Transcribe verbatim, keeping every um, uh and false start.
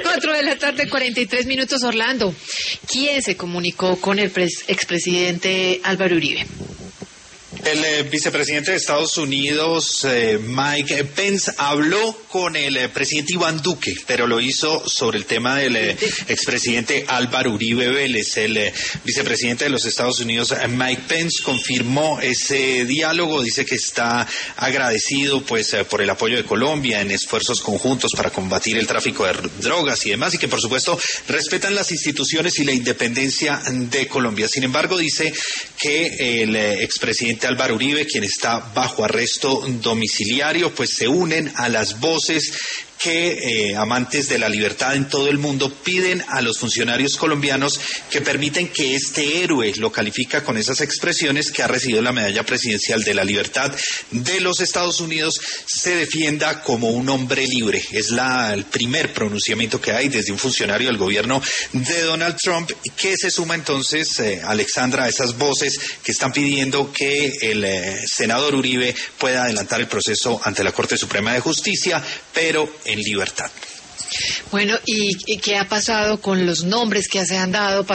Cuatro de la tarde, cuarenta y tres minutos, Orlando. ¿Quién se comunicó con el pres- expresidente Álvaro Uribe? El eh, vicepresidente de Estados Unidos, eh, Mike Pence, habló con el eh, presidente Iván Duque, pero lo hizo sobre el tema del eh, expresidente Álvaro Uribe Vélez. El eh, vicepresidente de los Estados Unidos, eh, Mike Pence, confirmó ese diálogo, dice que está agradecido pues eh, por el apoyo de Colombia en esfuerzos conjuntos para combatir el tráfico de drogas y demás, y que por supuesto respetan las instituciones y la independencia de Colombia. Sin embargo, dice que el eh, expresidente Álvaro Uribe, quien está bajo arresto domiciliario, pues se unen a las voces que eh, amantes de la libertad en todo el mundo piden a los funcionarios colombianos que permiten que este héroe, lo califica con esas expresiones, que ha recibido la medalla presidencial de la libertad de los Estados Unidos, se defienda como un hombre libre. Es la, el primer pronunciamiento que hay desde un funcionario del gobierno de Donald Trump, que se suma entonces, eh, Alexandra, a esas voces que están pidiendo que el eh, senador Uribe pueda adelantar el proceso ante la Corte Suprema de Justicia, pero en libertad. Bueno, ¿y, y qué ha pasado con los nombres que se han dado?